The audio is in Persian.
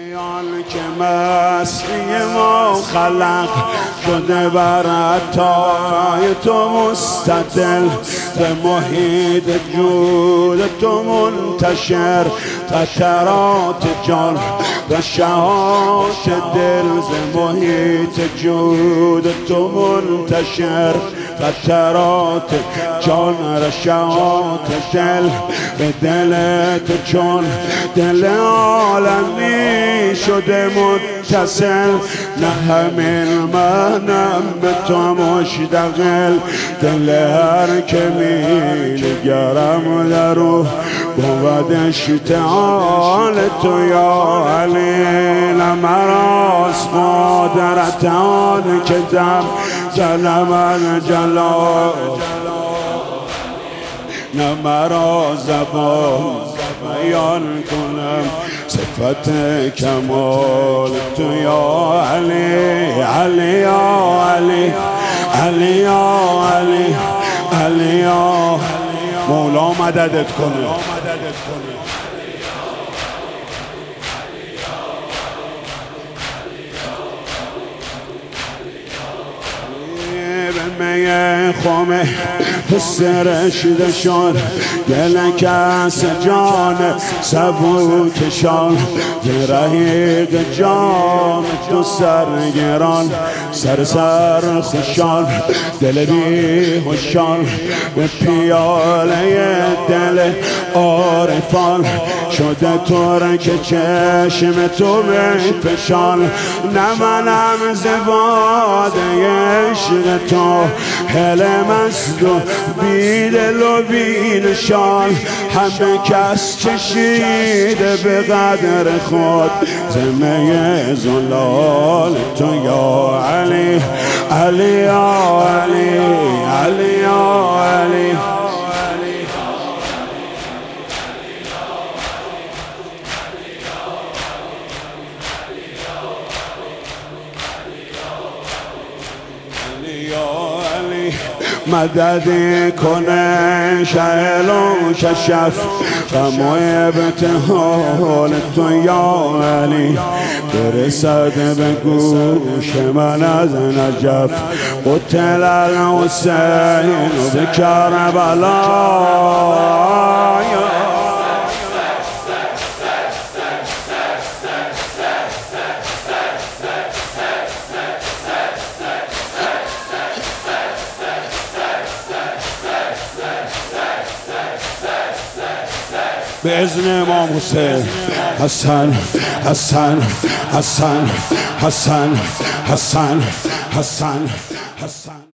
آن که مسیح ما خلق شده بر عطای تو مستدل، به محیط جود تو منتشر، قطرات جان و شهات دل، ز محیط جود تو منتشر، قطرات جان و شهات دل، به دل تو چون دل عالمی شده متصل، نه همین منم به تو مشتغل، دل هر که می‌نگرم در او بود اشتعال تو یا علی، نه مراست قدرت آن که دم جلم الجلال، نه مرا زبان بیان کنم صفت کمال تو یا علی، علی یا علی، علی یا علی، علی یا مولا مددت کنه. می خمه سرشدشان دل کس جان سبوکشان، رحیق جام تو سرگران، سر خوشان دل بیهوشان، به پیاله دل عارفان شده ترک چشم تو بفشان، نه منم ز باده عشق تو هل مست و بی دل و بی نشان، همه کس چشیده به قدر خود زمه زلال تو یا علی، علی یا علی، علی یا علی. مدد کنه شهل و کشف غم و ابتحال تو یا علی، برسد به گوش من از نجف قتل الحسین به کربلا، بإذن امام حسین. حسن حسن حسن حسن حسن حسن حسن.